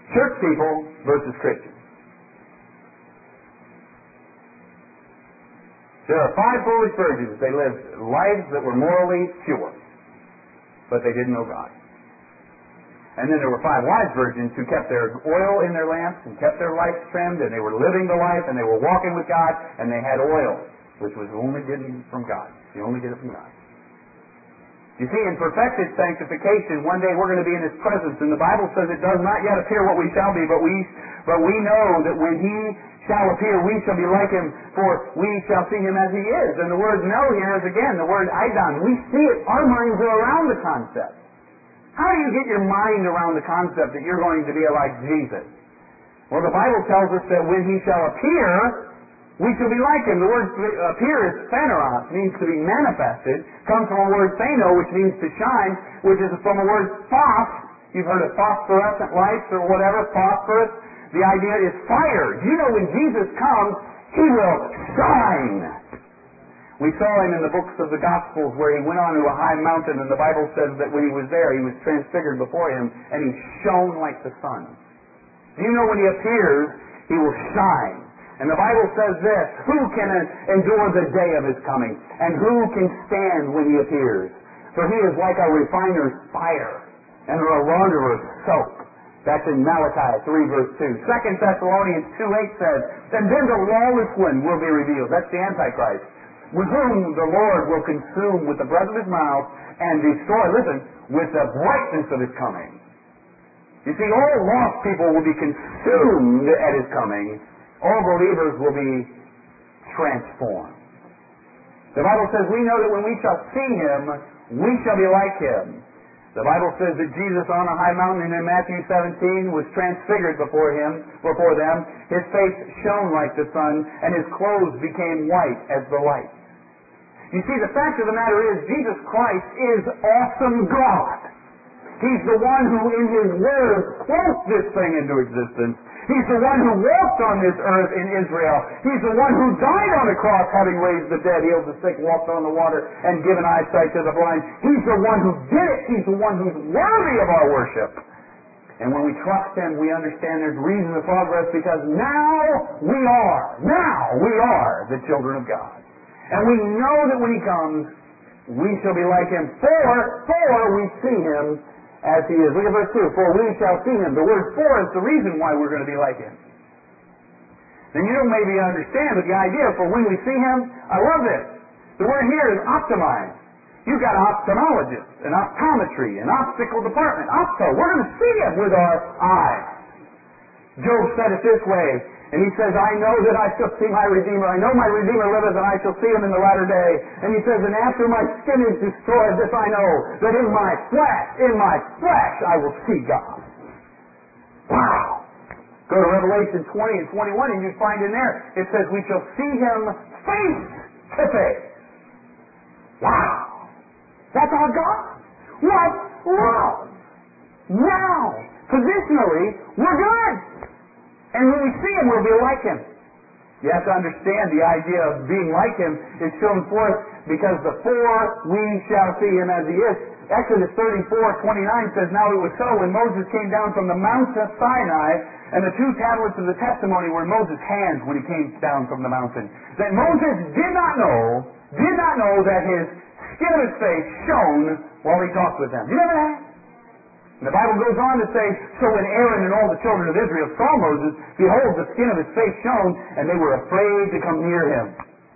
Church people versus Christians. There are 5 foolish virgins. They lived lives that were morally pure, but they didn't know God. And then there were 5 wise virgins who kept their oil in their lamps and kept their lights trimmed, and they were living the life, and they were walking with God, and they had oil, which was only given from God. You only get it from God. You see, in perfected sanctification, one day we're going to be in His presence, and the Bible says it does not yet appear what we shall be, but we know that when He shall appear, we shall be like Him, for we shall see Him as He is. And the word know here is, again, the word eidon. We see it. Our minds are around the concept. How do you get your mind around the concept that you're going to be like Jesus? Well, the Bible tells us that when He shall appear, we shall be like Him. The word appear is phaneros, means to be manifested. Comes from a word phano, which means to shine, which is from a word phos. You've heard of phosphorescent lights or whatever, phosphorus. The idea is fire. Do you know when Jesus comes, He will shine? We saw Him in the books of the Gospels where He went on to a high mountain, and the Bible says that when He was there, He was transfigured before Him, and He shone like the sun. Do you know when He appears, He will shine? And the Bible says this, who can endure the day of His coming? And who can stand when He appears? For He is like a refiner's fire and a launderer's soap. That's in Malachi 3 verse 2. 2 Thessalonians 2:8 says, and then the lawless one will be revealed. That's the Antichrist. With whom the Lord will consume with the breath of His mouth and destroy, listen, with the brightness of His coming. You see, all lost people will be consumed at His coming. All believers will be transformed. The Bible says we know that when we shall see Him, we shall be like Him. The Bible says that Jesus on a high mountain in Matthew 17 was transfigured before them. His face shone like the sun, and His clothes became white as the light. You see, the fact of the matter is, Jesus Christ is awesome God. He's the one who in His Word spoke this thing into existence. He's the one who walked on this earth in Israel. He's the one who died on the cross having raised the dead, healed the sick, walked on the water, and given eyesight to the blind. He's the one who did it. He's the one who's worthy of our worship. And when we trust Him, we understand there's reason to progress because now we are the children of God. And we know that when He comes, we shall be like Him, for we see Him as He is. Look at verse 2. For we shall see Him. The word for is the reason why we're going to be like Him. And you don't maybe understand, but the idea for when we see Him, I love this. The word here is optimize. You've got an ophthalmologist, an optometry, an optical department. Opto. We're going to see Him with our eyes. Job said it this way, and he says, I know that I shall see my Redeemer. I know my Redeemer liveth, and I shall see Him in the latter day. And he says, and after my skin is destroyed, this I know, that in my flesh, I will see God. Wow. Go to Revelation 20 and 21, and you find in there, it says, we shall see Him face to face. Wow. That's our God. What love. Now, positionally, we're good. And when we see Him, we'll be like Him. You have to understand the idea of being like Him is shown forth because the we shall see Him as He is. Exodus 34:29 says, now it was so when Moses came down from the Mount of Sinai, and the 2 tablets of the testimony were in Moses' hands when he came down from the mountain, that Moses did not know that his skin of his face shone while he talked with them. You know that? And the Bible goes on to say, so when Aaron and all the children of Israel saw Moses, behold, the skin of his face shone, and they were afraid to come near him.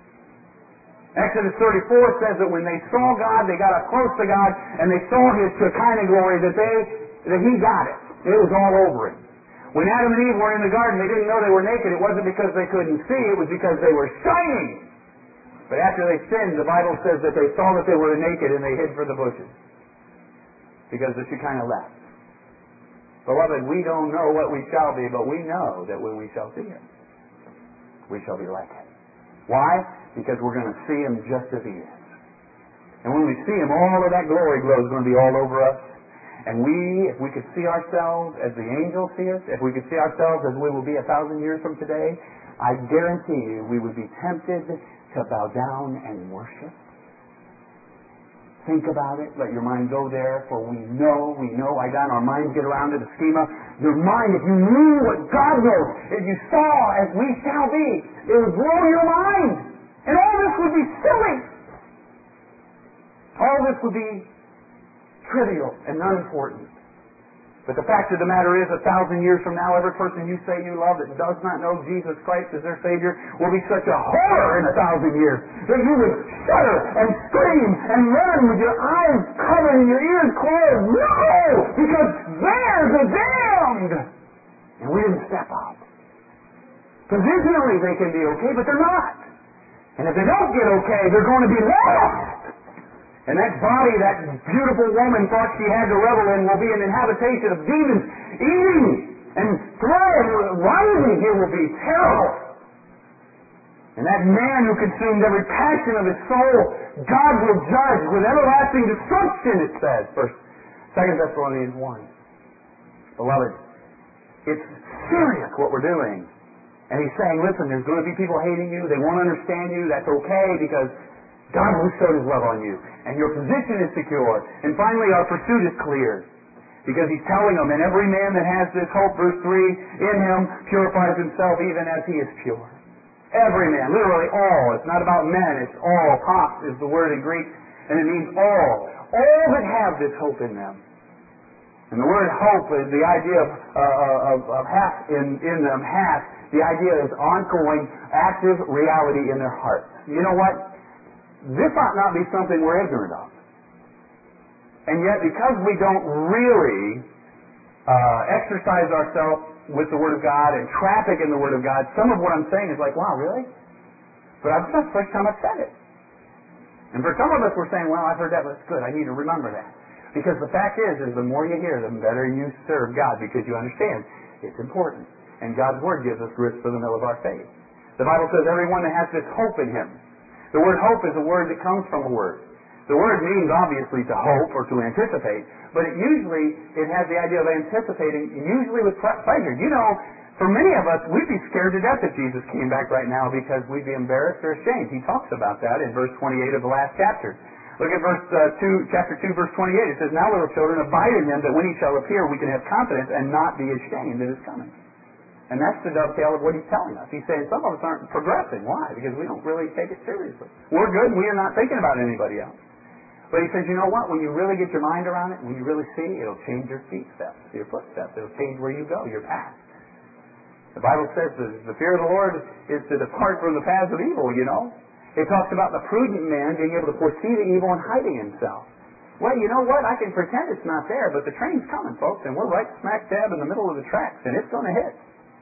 Exodus 34 says that when they saw God, they got up close to God, and they saw His Shekinah glory, that He got it. It was all over Him. When Adam and Eve were in the garden, they didn't know they were naked. It wasn't because they couldn't see, it was because they were shining. But after they sinned, the Bible says that they saw that they were naked, and they hid for the bushes. Because the Shekinah left. Beloved, we don't know what we shall be, but we know that when we shall see Him, we shall be like Him. Why? Because we're going to see Him just as He is. And when we see Him, all of that glory glow is going to be all over us. And if we could see ourselves as the angels see us, if we could see ourselves as we will be 1,000 years from today, I guarantee you we would be tempted to bow down and worship. Think about it. Let your mind go there, for we know, our minds get around to the schema. your mind, if you knew what God knows, if you saw as we shall be, it would blow your mind. And all this would be silly. All this would be trivial and unimportant. But the fact of the matter is, 1,000 years from now, every person you say you love that does not know Jesus Christ as their Savior will be such a horror in 1,000 years that you would shudder and scream and run with your eyes covered and your ears closed. No! Because they're the damned! And we didn't step up. Positionally they can be okay, but they're not. And if they don't get okay, they're going to be lost. And that body that beautiful woman thought she had to revel in will be an inhabitation of demons eating and throwing, rising. It will be terrible. And that man who consumed every passion of his soul, God will judge with everlasting destruction, it says. 2 Thessalonians 1. Beloved, it's serious what we're doing. And he's saying, listen, there's going to be people hating you. They won't understand you. That's okay because God will show His love on you. And your position is secure. And finally, our pursuit is clear. Because He's telling them, and every man that has this hope, verse 3, in him purifies himself even as he is pure. Every man, literally all. It's not about men, it's all. Pas is the word in Greek, and it means all. All that have this hope in them. And the word hope is the idea of hath in them, hath. The idea is ongoing, active reality in their hearts. You know what? This ought not be something we're ignorant of. And yet, because we don't really exercise ourselves with the Word of God and traffic in the Word of God, some of what I'm saying is like, wow, really? But that's the first time I've said it. And for some of us, we're saying, well, I've heard that, but it's good. I need to remember that. Because the fact is the more you hear, the better you serve God, because you understand it's important. And God's Word gives us grist for the mill of our faith. The Bible says everyone that has this hope in Him. The word hope is a word that comes from a word. The word means obviously to hope or to anticipate, but it has the idea of anticipating, usually with pleasure. You know, for many of us, we'd be scared to death if Jesus came back right now because we'd be embarrassed or ashamed. He talks about that in verse 28 of the last chapter. Look at chapter 2, verse 28. It says, now little children, abide in Him, that when He shall appear, we can have confidence and not be ashamed at His coming. And that's the dovetail of what He's telling us. He's saying some of us aren't progressing. Why? Because we don't really take it seriously. We're good and we are not thinking about anybody else. But He says, you know what? When you really get your mind around it, when you really see, it'll change your your footsteps. It'll change where you go, your path. The Bible says the fear of the Lord is to depart from the paths of evil, you know. It talks about the prudent man being able to foresee the evil and hiding himself. Well, you know what? I can pretend it's not there, but the train's coming, folks, and we're right smack dab in the middle of the tracks, and it's going to hit.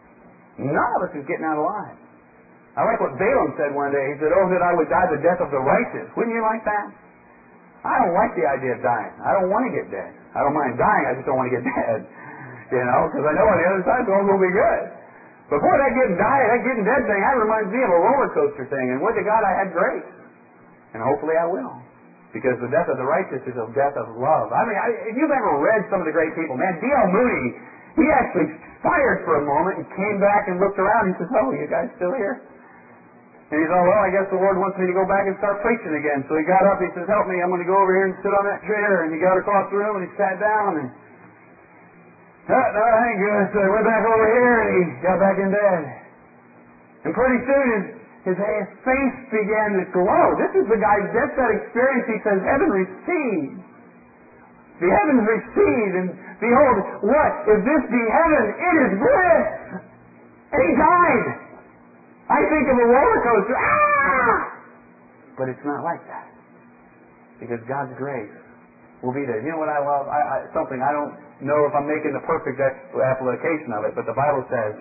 None of us is getting out alive. I like what Balaam said one day. He said, oh, that I would die the death of the righteous. Wouldn't you like that? I don't like the idea of dying. I don't want to get dead. I don't mind dying, I just don't want to get dead. You know, because I know on the other side it's all going to be good. But boy, that getting dead thing, that reminds me of a roller coaster thing. And would to God I had grace. And hopefully I will. Because the death of the righteous is a death of love. I mean, if you've ever read some of the great people, man, D.L. Moody, he actually expired for a moment and came back and looked around. He says, oh, you guys still here? And he thought, well, I guess the Lord wants me to go back and start preaching again. So he got up, he says, help me, I'm going to go over here and sit on that chair. And he got across the room and he sat down and, no, thank goodness. So he went back over here and he got back in bed. And pretty soon his face began to glow. This is the guy's deathbed experience. He says, heaven received. The heavens recede, and behold, what? If this be heaven, it is bliss. And he died. I think of a roller coaster. Ah! But it's not like that. Because God's grace will be there. You know what I love? Something I don't know if I'm making the perfect application of it, but the Bible says,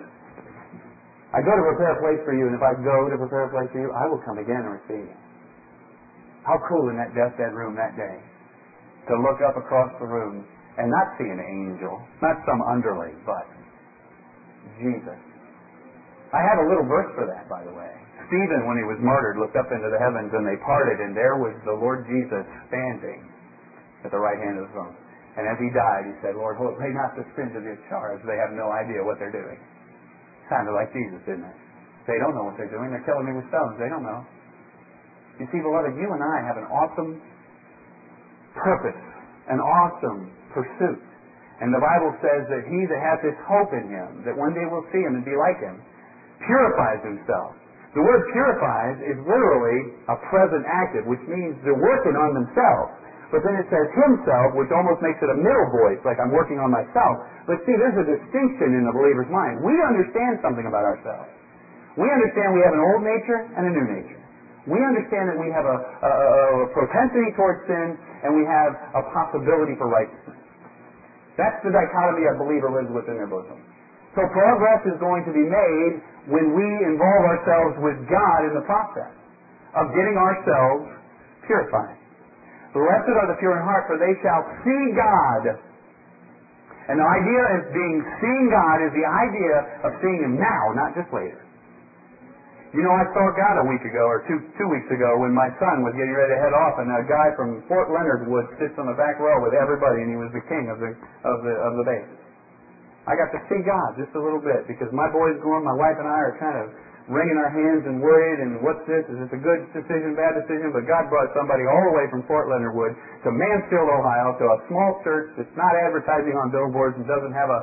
I go to prepare a place for you, and if I go to prepare a place for you, I will come again and receive you. How cool in that deathbed room that day to look up across the room and not see an angel, not some underling, but Jesus. I have a little verse for that, by the way. Stephen, when he was martyred, looked up into the heavens and they parted, and there was the Lord Jesus standing at the right hand of the throne. And as he died, he said, Lord, lay not the sin to their charge. They have no idea what they're doing. Sounded like Jesus, didn't it? They don't know what they're doing. They're killing me with stones. They don't know. You see, beloved, you and I have an awesome purpose, an awesome pursuit. And the Bible says that he that hath this hope in him, that one day we'll see him and be like him, purifies himself. The word purifies is literally a present active, which means they're working on themselves. But then it says himself, which almost makes it a middle voice, like I'm working on myself. But see, there's a distinction in the believer's mind. We understand something about ourselves. We understand we have an old nature and a new nature. We understand that we have a propensity towards sin, and we have a possibility for righteousness. That's the dichotomy a believer lives with in their bosom. So progress is going to be made when we involve ourselves with God in the process of getting ourselves purified. Blessed are the pure in heart, for they shall see God. And the idea of seeing God is the idea of seeing Him now, not just later. You know, I saw God a week ago, or two weeks ago, when my son was getting ready to head off, and a guy from Fort Leonard Wood sits on the back row with everybody, and he was the king of the base. I got to see God just a little bit, because my boy's going, my wife and I are kind of wringing our hands and worried, and what's this? Is this a good decision, bad decision? But God brought somebody all the way from Fort Leonard Wood to Mansfield, Ohio, to a small church that's not advertising on billboards and doesn't have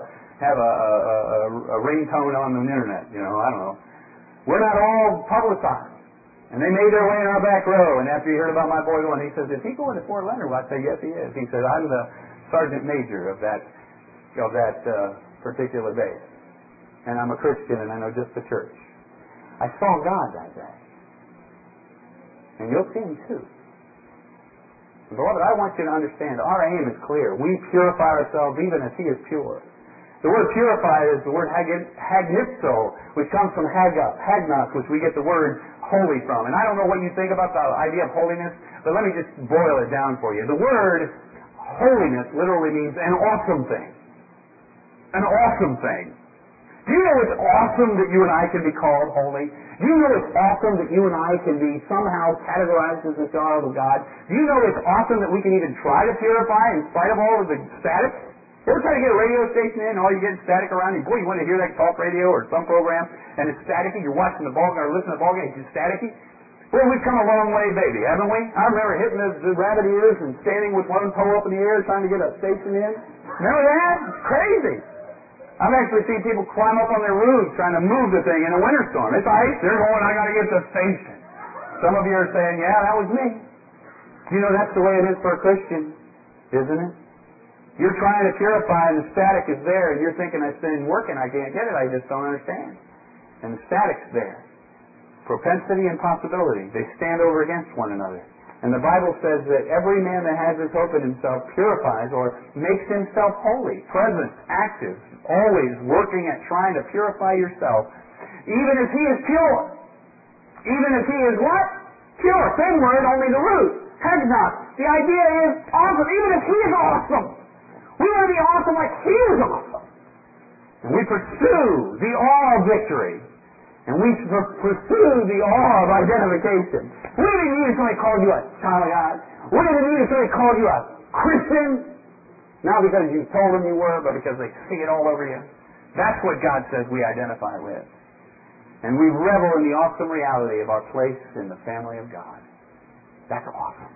a ringtone on the internet. You know, I don't know. We're not all publicized. And they made their way in our back row, and after he heard about my boy going, he says, "Is he going to Fort Leonard?" Well, I say, "Yes, he is." He said, "I'm the sergeant major of that particular base. And I'm a Christian, and I know just the church." I saw God that day. And you'll see Him too. And beloved, I want you to understand, our aim is clear. We purify ourselves even as He is pure. The word purify is the word hagnipso, which comes from hagnos, which we get the word holy from. And I don't know what you think about the idea of holiness, but let me just boil it down for you. The word holiness literally means an awesome thing. An awesome thing. Do you know it's awesome that you and I can be called holy? Do you know it's awesome that you and I can be somehow categorized as the child of God? Do you know it's awesome that we can even try to purify in spite of all of the static? You ever try to get a radio station in and all you get is static around you? Boy, you want to hear that talk radio or some program and it's staticky. You're watching the ball game or listening to the ball game, it's just staticky. Boy, we've come a long way, baby, haven't we? I remember hitting the rabbit ears and standing with one toe up in the air trying to get a station in. Remember that? It's crazy. I've actually seen people climb up on their roofs trying to move the thing in a winter storm. It's ice. They're going, "I got to get the station." Some of you are saying, "Yeah, that was me." You know, that's the way it is for a Christian, isn't it? You're trying to purify and the static is there and you're thinking, "It's been working, I can't get it, I just don't understand." And the static's there. Propensity and possibility, they stand over against one another. And the Bible says that every man that has this hope in himself purifies or makes himself holy, present, active, always working at trying to purify yourself, even as he is pure. Even as he is what? Pure. Same word, only the root. Hagnos. The idea is awesome, even as he is awesome. We want to be awesome like He was awesome. And we pursue the awe of victory. And we pursue the awe of identification. We didn't need if somebody called you a child of God. We didn't need if somebody called you a Christian. Not because you told them you were, but because they see it all over you. That's what God says we identify with. And we revel in the awesome reality of our place in the family of God. That's awesome.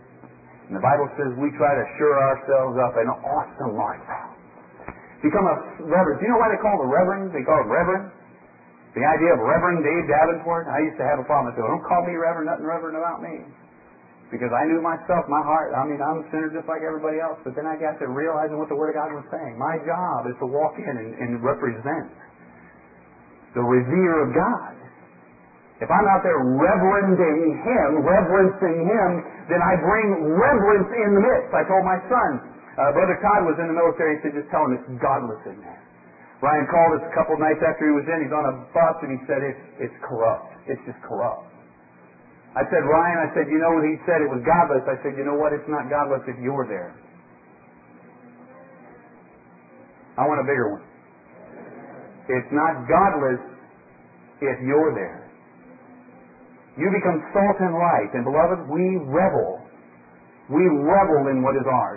And the Bible says we try to shore ourselves up in awesome lifestyle. Become a reverend. Do you know why they call the reverend? They call it reverend. The idea of Reverend Dave Davenport. I used to have a problem with it. Don't call me reverend, nothing reverend about me. Because I knew myself, my heart. I mean, I'm a sinner just like everybody else. But then I got to realizing what the Word of God was saying. My job is to walk in and represent the revere of God. If I'm out there reverencing Him, then I bring reverence in the midst. I told my son, Brother Todd was in the military, he said, "Just tell him it's godless in there." Ryan called us a couple nights after he was in. He's on a bus and he said, it's corrupt. It's just corrupt. I said, "Ryan," "you know when he said it was godless," I said, "You know what? It's not godless if you're there." I want a bigger one. It's not godless if you're there. You become salt and light. And beloved, we revel. We revel in what is ours.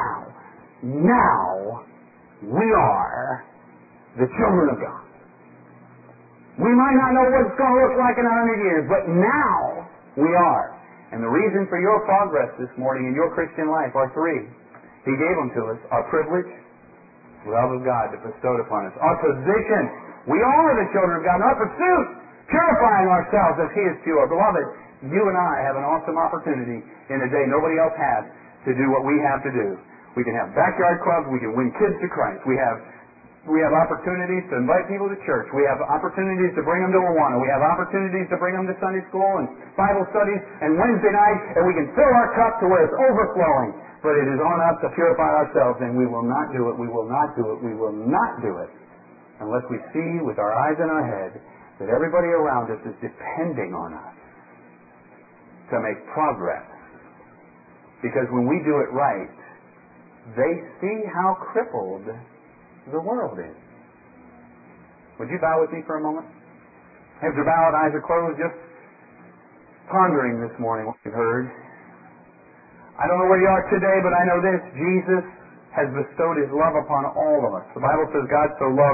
Now, we are the children of God. We might not know what it's going to look like in 100 years, but now we are. And the reason for your progress this morning in your Christian life are three. He gave them to us. Our privilege, love of God that bestowed upon us. Our position, we are the children of God. And our pursuit, purifying ourselves as He is pure. Beloved, you and I have an awesome opportunity in a day nobody else has to do what we have to do. We can have backyard clubs. We can win kids to Christ. We have opportunities to invite people to church. We have opportunities to bring them to Awana. We have opportunities to bring them to Sunday school and Bible studies and Wednesday night, and we can fill our cup to where it's overflowing. But it is on us to purify ourselves, and we will not do it. We will not do it. We will not do it unless we see with our eyes in our head that everybody around us is depending on us to make progress. Because when we do it right, they see how crippled the world is. Would you bow with me for a moment? Heads are bowed, eyes are closed, just pondering this morning what we've heard. I don't know where you are today, but I know this. Jesus has bestowed His love upon all of us. The Bible says God so loved